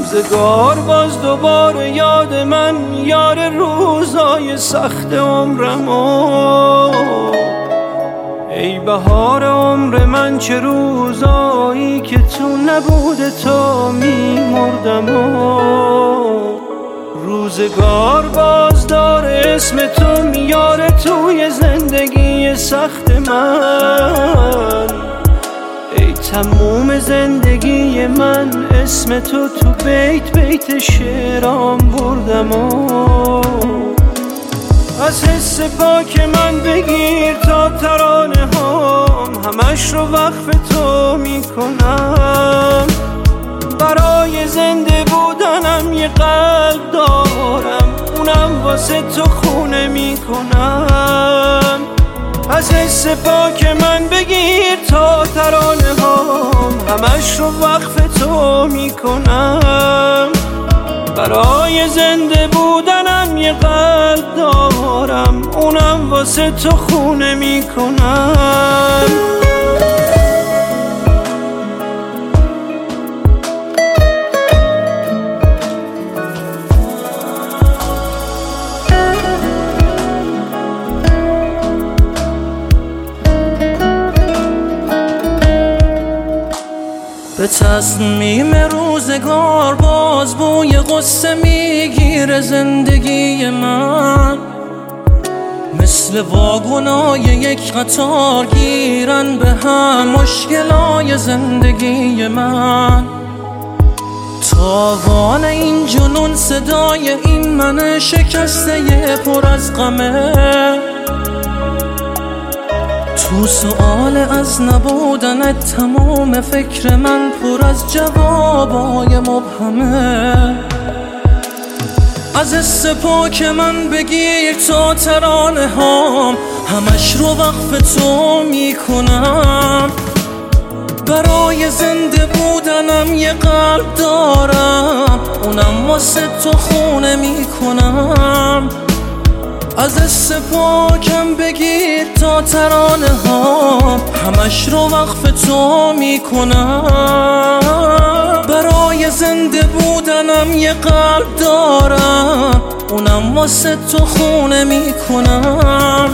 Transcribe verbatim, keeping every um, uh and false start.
روزگار باز دوباره یاد من، یار روزای سخت عمرمو. ای بهار عمر من، چه روزایی که تو نبوده تا میمردم. روزگار باز داره اسم تو میاره توی زندگی سخت من. ای تموم زندگی من، اسم تو تو بیت بیت شعرام بردم. از حس پاک من بگیر تا ترانه هام، همش رو وقف تو میکنم. برای زنده بودنم یه قلب دارم، اونم واسه تو خونه میکنم. از حس پاک من بگیر تا ترانه هام، همش رو وقف تو میکنم. برای زنده بودنم یه قلب دارم، اونم واسه تو خونه میکنم. به تصمیم روزگار باز بوی غصه میگیره زندگی من. مثل واگنای یک قطار گیرن به هم مشکلای زندگی من. تاوان این جنون صدای این من شکسته پر از غمه. تو سؤال از نبودنت تمام فکر من پر از جوابای مبهمه. از حس پاک من بگیر تا ترانه هام، همش رو وقف تو میکنم. برای زنده بودنم یه قلب دارم، اونم واسه تو خونه میکنم. از حس پاکم بگیر تا ترانه هام، همش رو وقف تو میکنم. برای زنده بودنم یه قلب دارم، اونم واسه تو خونه میکنم.